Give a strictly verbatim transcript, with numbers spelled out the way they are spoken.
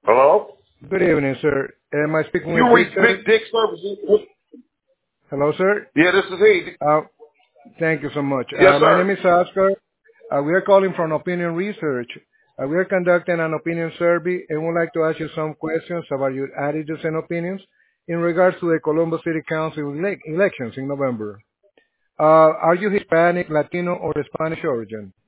Hello? Good evening, sir. Am I speaking You with reach Victor? Big Dick Services? Hello, sir. Yeah, this is he. Uh, thank you so much. Yes, Uh, my sir. name is Oscar. Uh, we are calling from Opinion Research. Uh, we are conducting an opinion survey and would like to ask you some questions about your attitudes and opinions in regards to the Columbus City Council ele- elections in November. Uh, are you Hispanic, Latino, or Spanish origin?